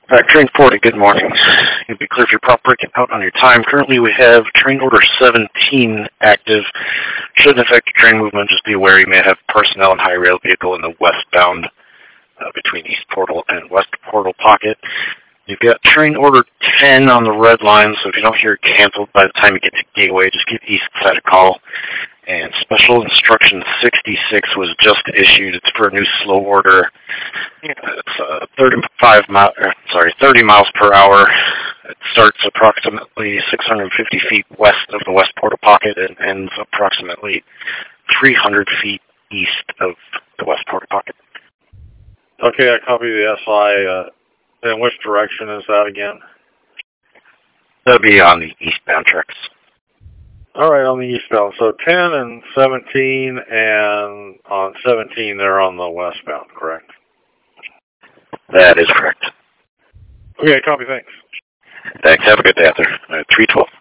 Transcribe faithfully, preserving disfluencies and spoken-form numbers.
Uh, train forty, good morning. You'll be clear for your prop breaking out on your time. Currently we have train order seventeen active. Shouldn't affect your train movement. Just be aware you may have personnel and high rail vehicle in the westbound uh, between East Portal and West Portal pocket. You've got train order ten on the red line, so if you don't hear it canceled by the time you get to Gateway, just give East Side a call. And Special Instruction sixty-six was just issued. It's for a new slow order. It's uh, thirty-five mile, sorry, thirty miles per hour. It starts approximately six hundred fifty feet west of the West Portal pocket and ends approximately three hundred feet east of the West Portal pocket. Okay, I copy the S I. Uh, in which direction is that again? That'll be on the eastbound tracks. All right, on the eastbound. So ten and seventeen, and on seventeen they're on the westbound, correct? That is correct. Okay, copy, thanks. Thanks. Have a good day out there. Uh, three twelve.